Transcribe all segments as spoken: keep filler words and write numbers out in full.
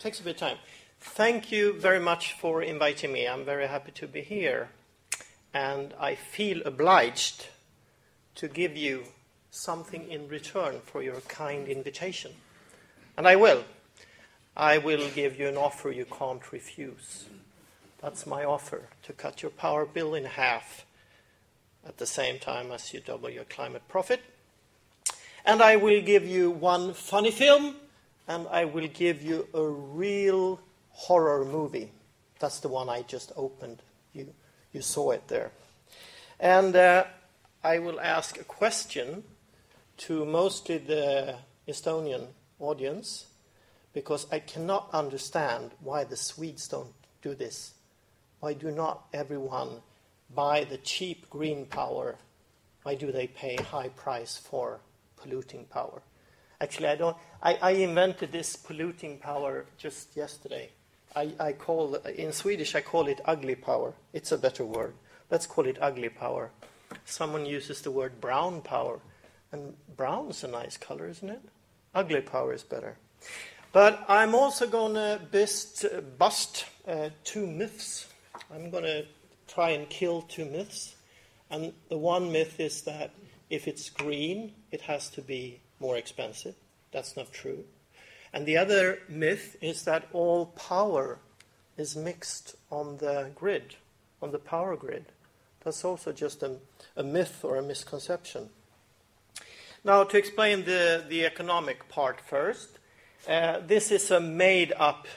takes a bit of time. Thank you very much for inviting me. I'm very happy to be here. And I feel obliged to give you something in return for your kind invitation. And I will. I will give you an offer you can't refuse. That's my offer, to cut your power bill in half at the same time as you double your climate profit. And I will give you one funny film, and I will give you a real horror movie. That's the one I just opened. You, you saw it there. And uh, I will ask a question to mostly the Estonian audience, because I cannot understand why the Swedes don't do this. Why do not everyone buy the cheap green power? Why do they pay high price for polluting power? Actually, I don't. I, I invented this polluting power just yesterday. I, I call in Swedish I call it ugly power. It's a better word. Let's call it ugly power. Someone uses the word brown power, and brown's a nice color, isn't it? Ugly power is better. But I'm also going to bust, bust uh, two myths. I'm going to try and kill two myths. And the one myth is that if it's green, it has to be more expensive. That's not true. And the other myth is that all power is mixed on the grid, on the power grid. That's also just a, a myth or a misconception. Now, to explain the, the economic part first, uh, this is a made-up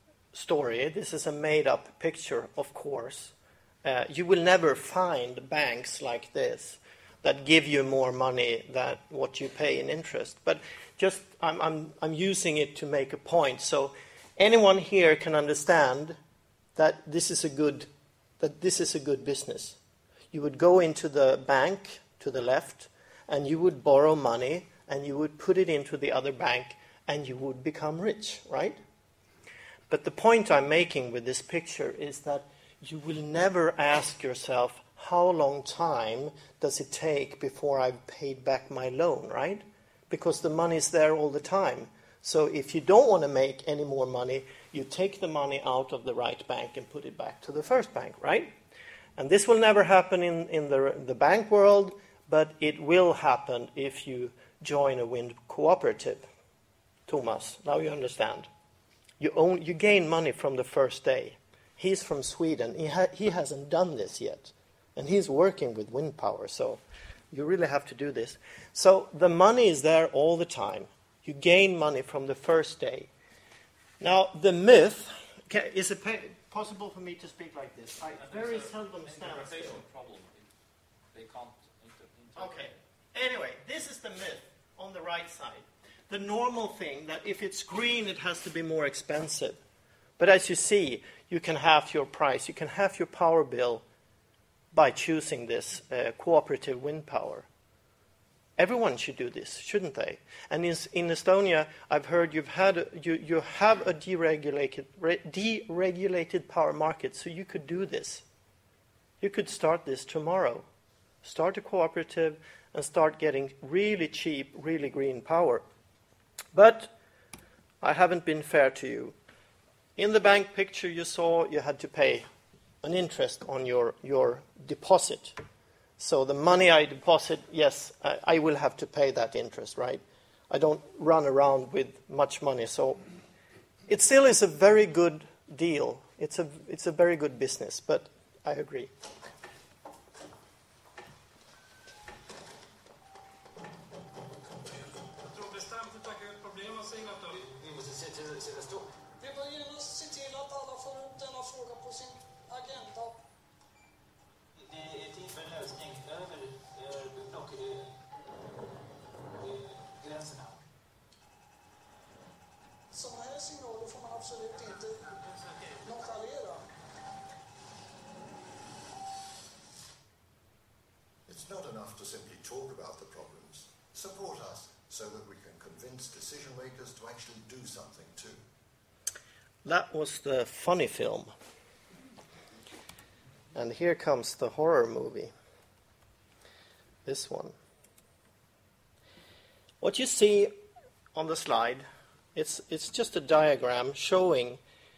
story. This is a made-up picture, of course. Uh, you will never find banks like this that give you more money than what you pay in interest. But just I'm, I'm, I'm using it to make a point. So anyone here can understand that this is a good that this is a good business. You would go into the bank to the left, and you would borrow money, and you would put it into the other bank, and you would become rich, right? But the point I'm making with this picture is that you will never ask yourself, how long time does it take before I've paid back my loan, right? Because the money's there all the time. So if you don't want to make any more money, you take the money out of the right bank and put it back to the first bank, right? And this will never happen in, in the, the bank world, but it will happen if you join a wind cooperative. Thomas, now you understand. You own, you gain money from the first day. He's from Sweden. He, ha- he hasn't done this yet. And he's working with wind power, so you really have to do this. So the money is there all the time. You gain money from the first day. Now, the myth, okay, is it possible for me to speak like this? I, I very so. seldom stand still. Problem. They can't inter- Okay. Anyway, this is the myth on the right side. The normal thing that if it's green, it has to be more expensive. But as you see, you can halve your price. You can halve your power bill by choosing this uh, cooperative wind power. Everyone should do this, shouldn't they? And in, in Estonia, I've heard you've had a, you you have a deregulated re, deregulated power market, so you could do this. You could start this tomorrow. Start a cooperative and start getting really cheap, really green power. But I haven't been fair to you. In the bank picture you saw, you had to pay an interest on your, your deposit. So the money I deposit, yes, I, I will have to pay that interest, right? I don't run around with much money. So it still is a very good deal. It's a, it's a very good business, but I agree. It's not enough to simply talk about the problems. Support us so that we can convince decision makers to actually do something too. That was the funny film. And here comes the horror movie. This one. What you see on the slide It's, it's just a diagram showing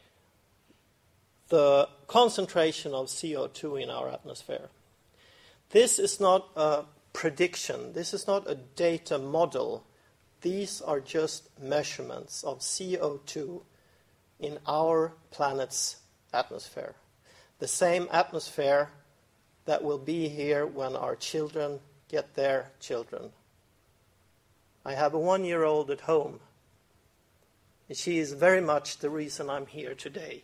the concentration of C O two in our atmosphere. This is not a prediction. This is not a data model. These are just measurements of C O two in our planet's atmosphere. The same atmosphere that will be here when our children get their children. I have a one-year-old at home. And she is very much the reason I'm here today.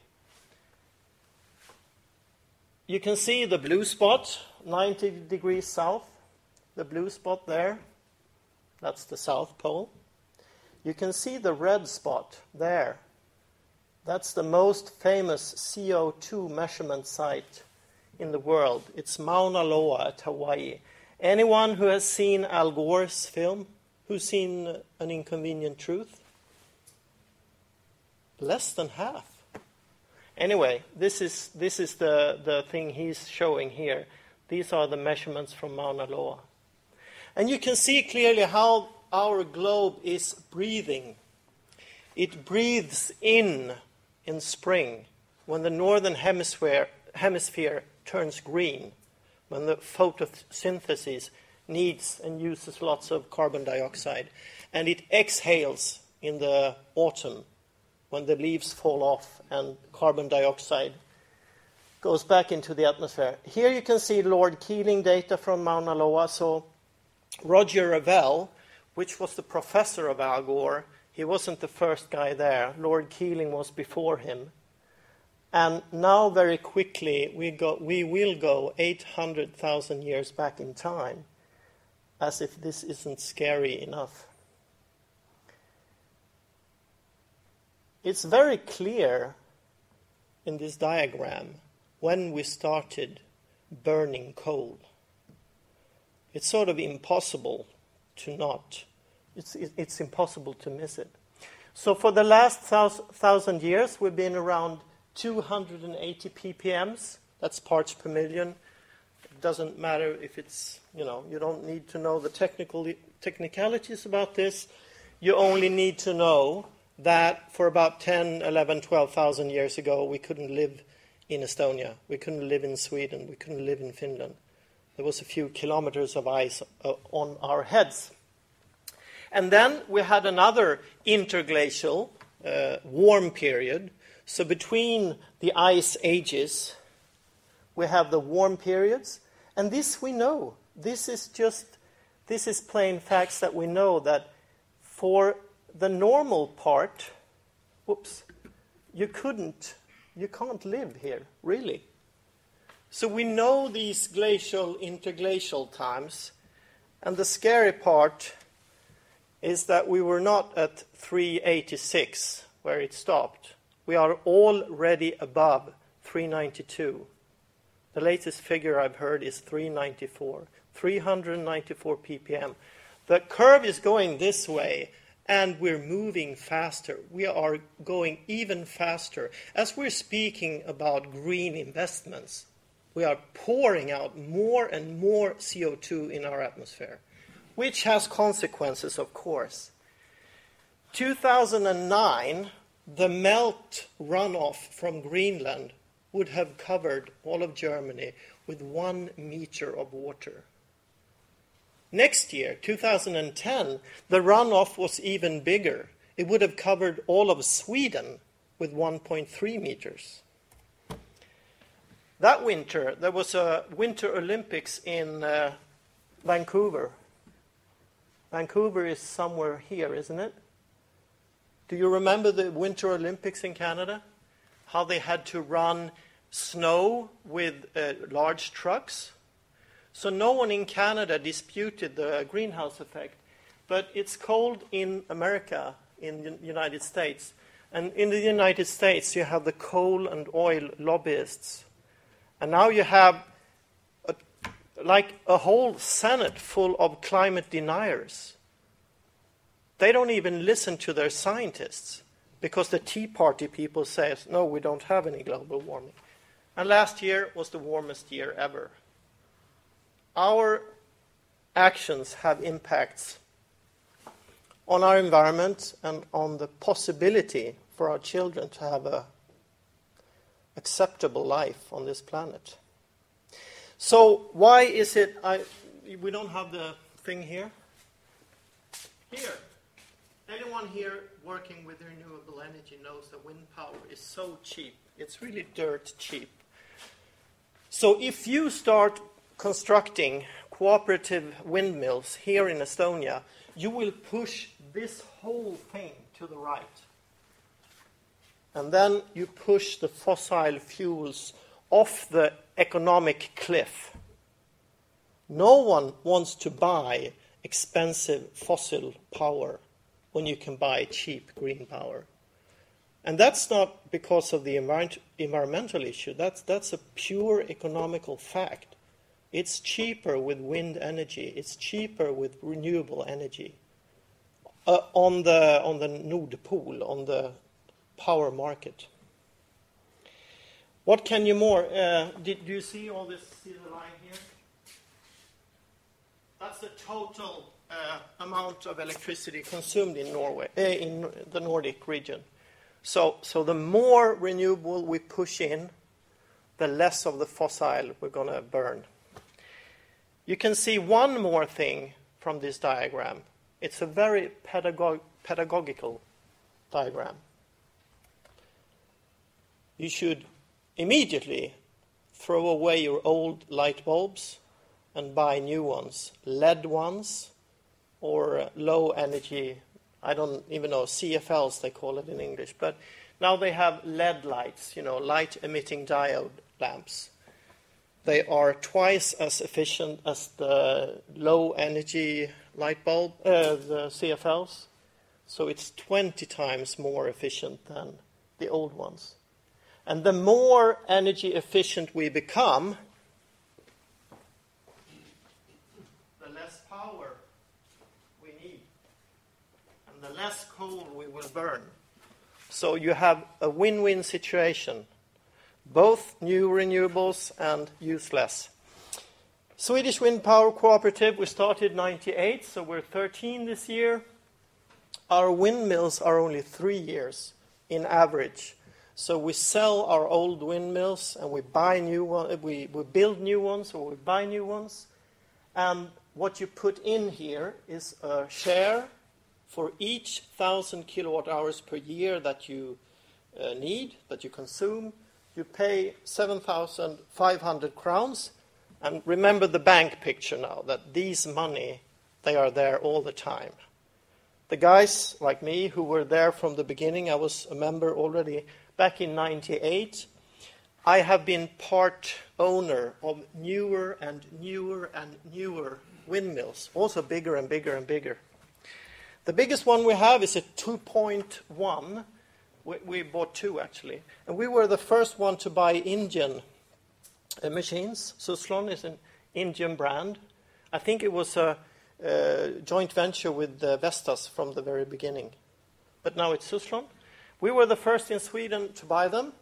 You can see the blue spot, ninety degrees south. The blue spot there, that's the South Pole. You can see the red spot there. That's the most famous C O two measurement site in the world. It's Mauna Loa at Hawaii. Anyone who has seen Al Gore's film? Who's seen An Inconvenient Truth? Less than half. Anyway, this is this is the, the thing he's showing here. These are the measurements from Mauna Loa. And you can see clearly how our globe is breathing. It breathes in in spring when the northern hemisphere, hemisphere turns green, when the photosynthesis needs and uses lots of carbon dioxide. And it exhales in the autumn when the leaves fall off and carbon dioxide goes back into the atmosphere. Here you can see Lord Keeling data from Mauna Loa. So Roger Revelle, which was the professor of Al Gore, he wasn't the first guy there. Lord Keeling was before him. And now very quickly we go, we will go eight hundred thousand years back in time, as if this isn't scary enough. It's very clear in this diagram when we started burning coal. It's sort of impossible to not. It's, it's impossible to miss it. So for the last thousand years, we've been around two hundred eighty ppms. That's parts per million. It doesn't matter if it's, you know, you don't need to know the technical technicalities about this. You only need to know that for about ten, eleven, twelve thousand years ago, we couldn't live in Estonia. We couldn't live in Sweden. We couldn't live in Finland. There was a few kilometers of ice uh, on our heads. And then we had another interglacial uh, warm period. So between the ice ages, we have the warm periods. And this we know. This is just, this is plain facts that we know that for the normal part, whoops, you couldn't, you can't live here, really. So we know these glacial, interglacial times. And the scary part is that we were not at three eighty-six, where it stopped. We are already above three ninety-two. The latest figure I've heard is three ninety-four, three ninety-four ppm. The curve is going this way, and we're moving faster. We are going even faster. As we're speaking about green investments, we are pouring out more and more C O two in our atmosphere, which has consequences, of course. two thousand nine, the melt runoff from Greenland would have covered all of Germany with one meter of water. Next year, two thousand ten, the runoff was even bigger. It would have covered all of Sweden with one point three meters. That winter, there was a Winter Olympics in uh, Vancouver. Vancouver is somewhere here, isn't it? Do you remember the Winter Olympics in Canada? How they had to run snow with uh, large trucks? So no one in Canada disputed the greenhouse effect. But it's cold in America, in the United States. And in the United States, you have the coal and oil lobbyists. And now you have a, like a whole Senate full of climate deniers. They don't even listen to their scientists because the Tea Party people say, no, we don't have any global warming. And last year was the warmest year ever. Our actions have impacts on our environment and on the possibility for our children to have a acceptable life on this planet. So why is it, I, we don't have the thing here? Here, anyone here working with renewable energy knows that wind power is so cheap. It's really dirt cheap. So if you start constructing cooperative windmills here in Estonia, you will push this whole thing to the right. And then you push the fossil fuels off the economic cliff. No one wants to buy expensive fossil power when you can buy cheap green power. And that's not because of the envir- environmental issue. That's, that's a pure economical fact. It's cheaper with wind energy. It's cheaper with renewable energy. Uh, on the on the Nord Pool, on the power market. What can you more? Uh, did you see all this? See the line here? That's the total uh, amount of electricity consumed in Norway, uh, in the Nordic region. So, so the more renewable we push in, the less of the fossil we're going to burn. You can see one more thing from this diagram. It's a very pedagog- pedagogical diagram. You should immediately throw away your old light bulbs and buy new ones, L E D ones, or low energy, I don't even know, C F Ls they call it in English, but now they have L E D lights, you know, light emitting diode lamps. They are twice as efficient as the low energy light bulb, uh, the C F Ls. So it's twenty times more efficient than the old ones. And the more energy efficient we become, the less power we need. And the less coal we will burn. So you have a win-win situation. Both new renewables and use less. Swedish Wind Power Cooperative, we started in ninety-eight, so we're thirteen this year. Our windmills are only three years in average. So we sell our old windmills and we buy new ones, we, we build new ones or we buy new ones. And what you put in here is a share for each thousand kilowatt hours per year that you uh, need, that you consume. You pay seven thousand five hundred crowns. And remember the bank picture now, that these money, they are there all the time. The guys like me who were there from the beginning, I was a member already back in ninety-eight. I have been part owner of newer and newer and newer windmills, also bigger and bigger and bigger. The biggest one we have is a two point one. We, we bought two, actually. And we were the first one to buy Indian uh, machines. Suzlon is an Indian brand. I think it was a, a joint venture with uh, Vestas from the very beginning. But now it's Suzlon. We were the first in Sweden to buy them.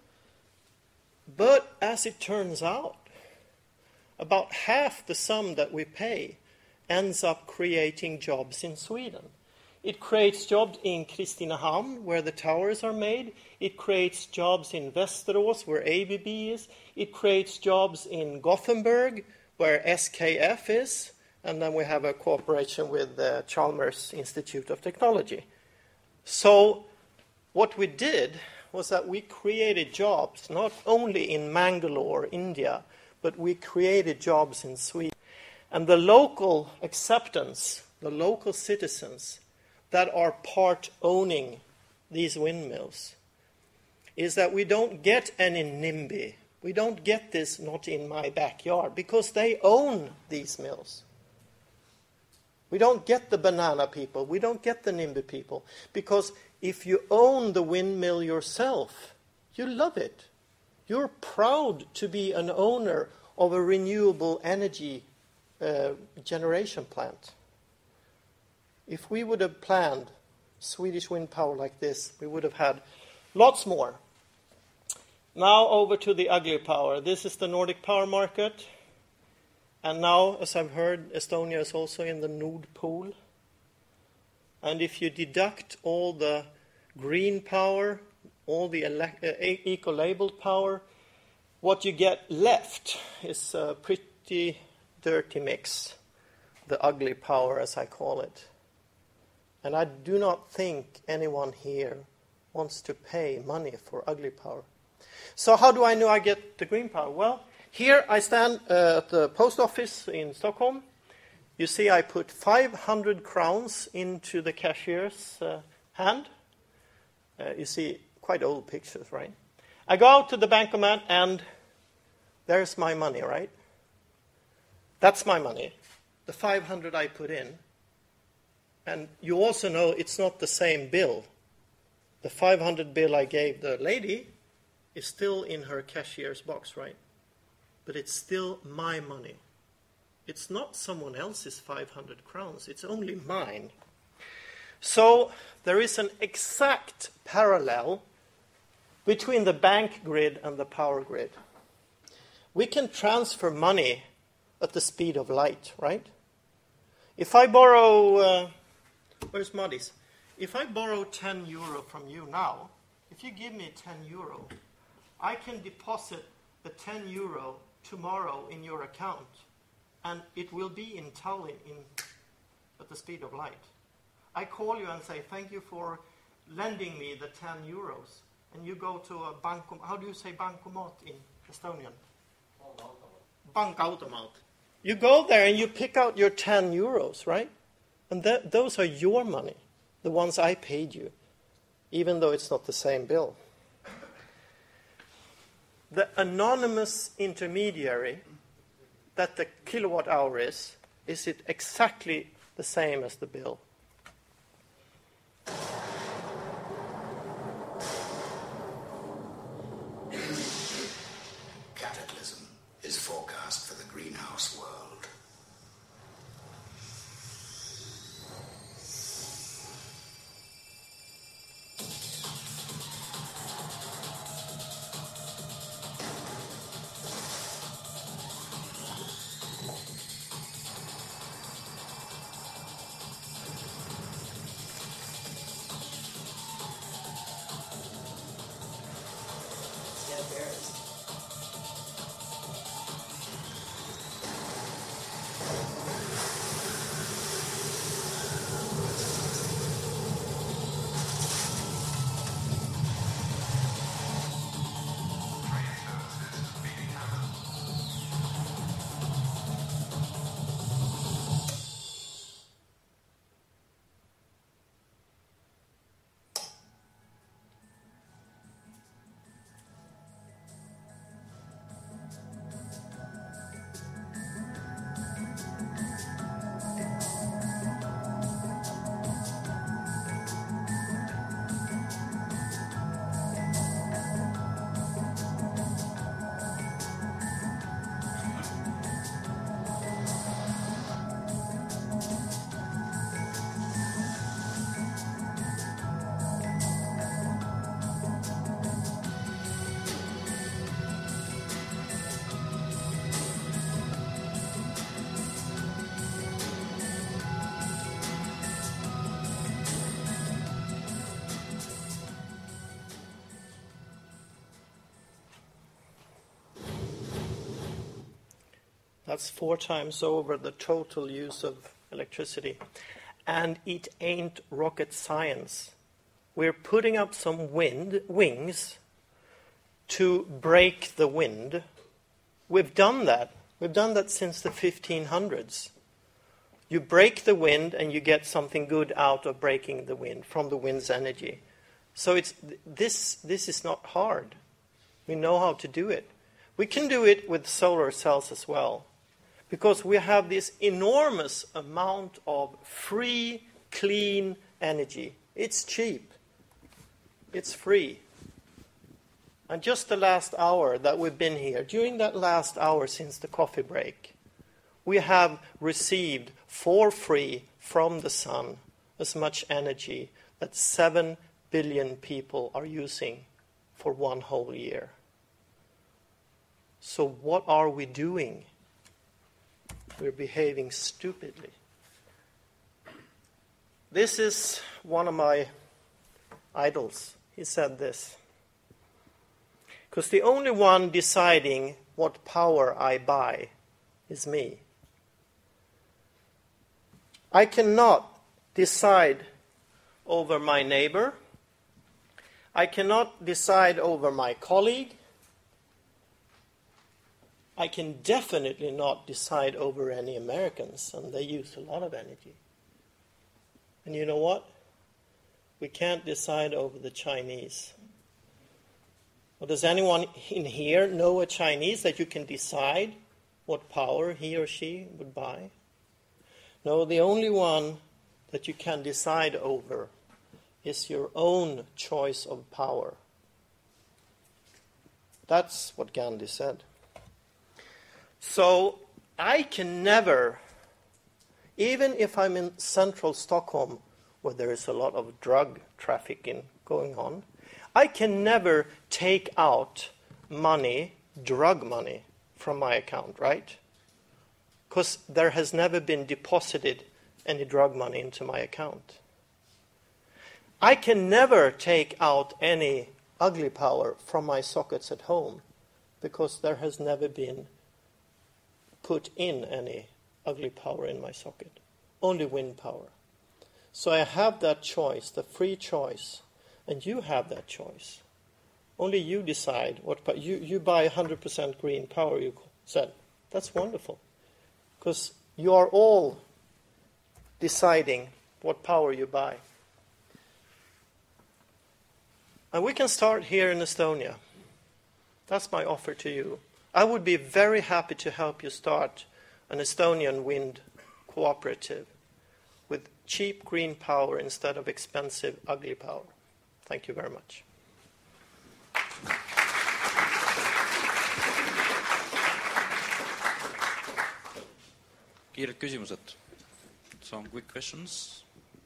But as it turns out, about half the sum that we pay ends up creating jobs in Sweden. It creates jobs in Kristinehamn, where the towers are made. It creates jobs in Västerås, where A B B is. It creates jobs in Gothenburg, where S K F is. And then we have a cooperation with the Chalmers Institute of Technology. So what we did was that we created jobs, not only in Mangalore, India, but we created jobs in Sweden. And the local acceptance, the local citizens that are part owning these windmills, is that we don't get any NIMBY. We don't get this not in my backyard, because they own these mills. We don't get the banana people. We don't get the NIMBY people. Because if you own the windmill yourself, you love it. You're proud to be an owner of a renewable energy uh, generation plant. If we would have planned Swedish wind power like this, we would have had lots more. Now over to the ugly power. This is the Nordic power market. And now, as I've heard, Estonia is also in the Nord Pool. And if you deduct all the green power, all the elec- uh, eco-labeled power, what you get left is a pretty dirty mix, the ugly power, as I call it. And I do not think anyone here wants to pay money for ugly power. So how do I know I get the green power? Well, here I stand uh, at the post office in Stockholm. You see I put five hundred crowns into the cashier's uh, hand. Uh, you see quite old pictures, right? I go out to the bankomat and there's my money, right? That's my money, the five hundred I put in. And you also know it's not the same bill. The five hundred bill I gave the lady is still in her cashier's box, right? But it's still my money. It's not someone else's five hundred crowns. It's only mine. So there is an exact parallel between the bank grid and the power grid. We can transfer money at the speed of light, right? If I borrow, uh, where's Modis? If I borrow ten euro from you now, if you give me ten euro, I can deposit the ten euro tomorrow in your account, and it will be in Tallinn in, at the speed of light. I call you and say, thank you for lending me the ten euros. And you go to a bankomat. How do you say bankomat in Estonian? Bankautomat. You go there and you pick out your ten euros, right? And that, those are your money, the ones I paid you, even though it's not the same bill. The anonymous intermediary that the kilowatt hour is, is it exactly the same as the bill? Cataclysm is forecast for the greenhouse world. That's four times over the total use of electricity. And it ain't rocket science. We're putting up some wind wings to break the wind. We've done that. We've done that since the fifteen hundreds. You break the wind and you get something good out of breaking the wind from the wind's energy. So it's this this is not hard. We know how to do it. We can do it with solar cells as well, because we have this enormous amount of free, clean energy. It's cheap. It's free. And just the last hour that we've been here, during that last hour since the coffee break, we have received for free from the sun as much energy that seven billion people are using for one whole year. So what are we doing? We're behaving stupidly. This is one of my idols. He said this. Because the only one deciding what power I buy is me. I cannot decide over my neighbor. I cannot decide over my colleague. I can definitely not decide over any Americans, and they use a lot of energy. And you know what? We can't decide over the Chinese. Well, does anyone in here know a Chinese that you can decide what power he or she would buy? No, the only one that you can decide over is your own choice of power. That's what Gandhi said. So I can never, even if I'm in central Stockholm where there is a lot of drug trafficking going on, I can never take out money, drug money, from my account, right? Because there has never been deposited any drug money into my account. I can never take out any ugly power from my sockets at home because there has never been put in any ugly power in my socket. Only wind power. So I have that choice, the free choice, and you have that choice. Only you decide what power. You, you buy one hundred percent green power, you said. That's wonderful. Because you are all deciding what power you buy. And we can start here in Estonia. That's my offer to you. I would be very happy to help you start an Estonian wind cooperative with cheap green power instead of expensive, ugly power. Thank you very much. Kiired küsimused. Some quick questions.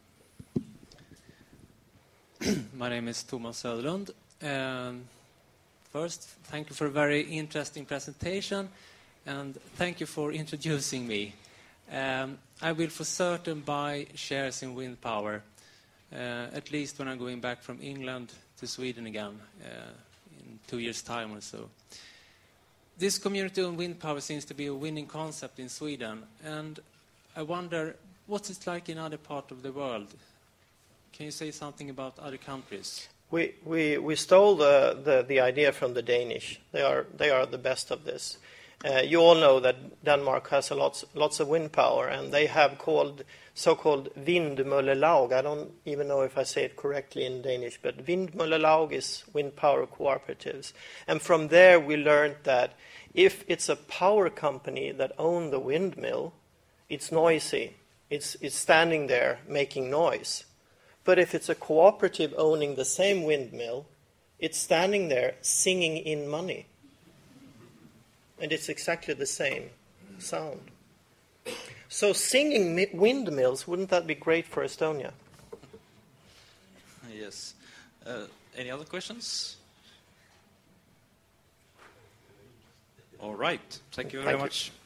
My name is Thomas Söderlund. Um, first, thank you for a very interesting presentation, and thank you for introducing me. Um, I will for certain buy shares in wind power, uh, at least when I'm going back from England to Sweden again uh, in two years' time or so. This community-owned wind power seems to be a winning concept in Sweden, and I wonder what's it like in other parts of the world. Can you say something about other countries? We we we stole the, the, the idea from the Danish. They are they are the best of this. Uh, you all know that Denmark has a lots lots of wind power, and they have called so-called vindmøllelag. I don't even know if I say it correctly in Danish, but vindmøllelag is wind power cooperatives. And from there we learned that if it's a power company that owns the windmill, it's noisy. It's it's standing there making noise. But if it's a cooperative owning the same windmill, it's standing there singing in money. And it's exactly the same sound. So singing mi- windmills, wouldn't that be great for Estonia? Yes. Uh, any other questions? All right. Thank you very Thank you. much.